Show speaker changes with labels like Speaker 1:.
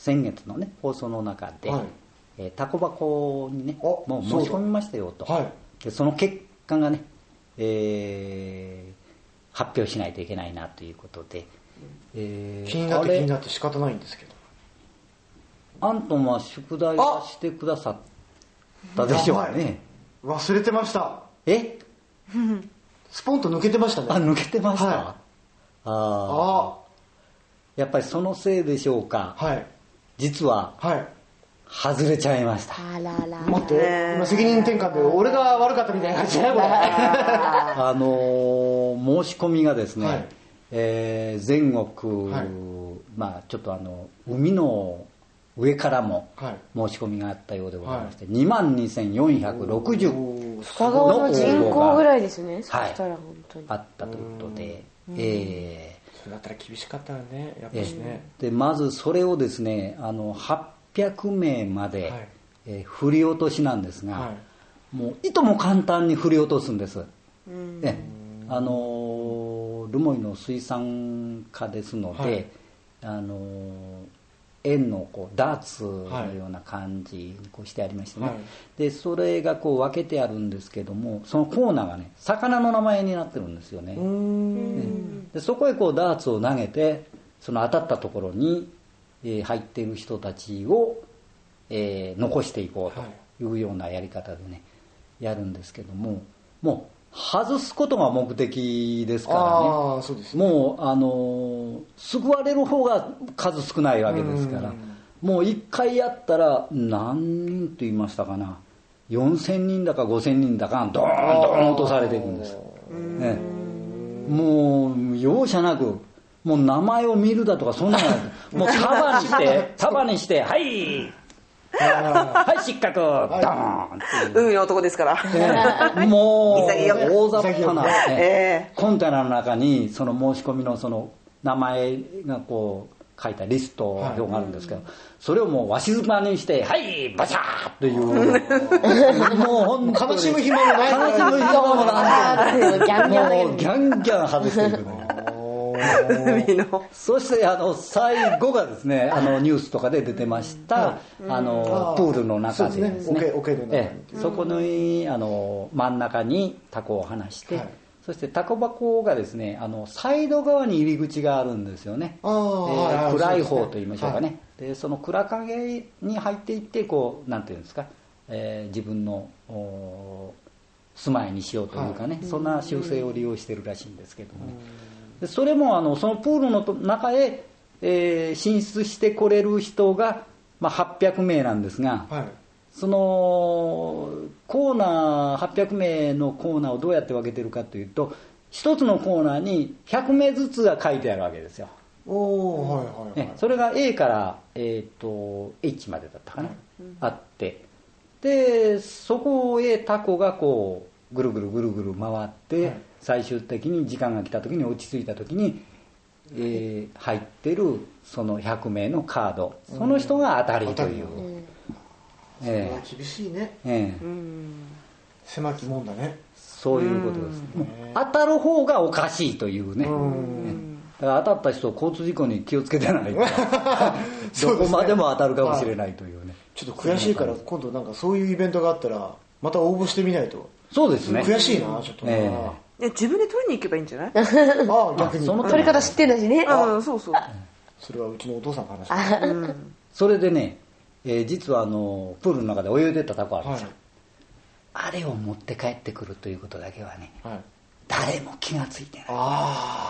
Speaker 1: 先月のね放送の中で、タコ箱にねもう申し込みましたよと、でその結果がね、発表しないといけないなということで、
Speaker 2: 気になって仕方ないんですけど、
Speaker 1: アントンは宿題はしてくださったでしょうね。
Speaker 2: 忘れてました。スポンと抜けてましたね。
Speaker 1: 抜けてました、やっぱりそのせいでしょうか、実は、外れちゃいました。
Speaker 2: 待って、今責任転換で俺が悪かったみたいな感じじゃないこ
Speaker 1: れ申し込みがですね、全国、ちょっと海の上からも申し込みがあったようでございまして、22,460
Speaker 3: 深川の人口ぐらいですね。そしたら本当に
Speaker 1: あったということで、
Speaker 2: それだったら厳しかったらね、やっぱりね。
Speaker 1: でまずそれをですね、800名まで、振り落としなんですが、もういとも簡単に振り落とすんです。留萌の水産課ですので、円のダーツのような感じにしてありましてね、でそれが分けてあるんですけども、そのコーナーがね魚の名前になってるんですよね。でそこへダーツを投げて、その当たったところに、入っている人たちを、残していこうというようなやり方でねやるんですけども、もう外すことが目的ですからね。
Speaker 2: そうですね。
Speaker 1: もう救われる方が数少ないわけですから、もう一回やったら何人と言いましたかな、4,000人だか5,000人だかドーンドーン落とされていくんです。もう容赦なく、もう名前を見るだとかそんなのもう束にしてはいはい失格ドーンって
Speaker 4: 海の男ですから、
Speaker 1: もう大雑把な、コンテナの中にその申し込みのその名前が書いたリスト表があるんですけど、それをもうわしづかみにしてはいバシャーというもう本当に
Speaker 2: 悲しむ暇もない、
Speaker 1: 悲しむ暇もない、もうギャンギャン外していくの。そして最後がですね、ニュースとかで出てました、プールの中でですね、そこの真ん中にタコを放して、そしてタコ箱がですね、サイド側に入り口があるんですよね。暗い方と言いましょうかね。でその暗影に入っていってなんていうんですか、自分の住まいにしようというかね、そんな習性を利用してるらしいんですけどもね。でそれもそのプールの中へ、進出してこれる人が、800名なんですが、そのコーナー800名のコーナーをどうやって分けてるかというと、一つのコーナーに100名ずつが書いてあるわけですよ。それが A から、H までだったかな、あって、でそこへタコがぐるぐるぐるぐる回って、最終的に時間が来た時に落ち着いた時に、入ってるその100名のカード、その人が当たりという、
Speaker 2: それは厳しいね、狭きもんだね。
Speaker 1: そういうことです。当たる方がおかしいというね、だから当たった人交通事故に気をつけてないとどこまでも当たるかもしれないというね。
Speaker 2: ちょっと悔しいから今度なんかそういうイベントがあったらまた応募してみないと。
Speaker 1: そうですね、
Speaker 2: 悔しいなちょっとな。
Speaker 4: 自分で取りに行けばいいんじゃない？
Speaker 2: 逆に
Speaker 3: その取り方知ってんだしね。
Speaker 4: そうそう。
Speaker 2: それはうちのお父さんの話。
Speaker 1: それでね、実はプールの中で泳いでたタコあるんですよ。あれを持って帰ってくるということだけはね、誰も気がついてない。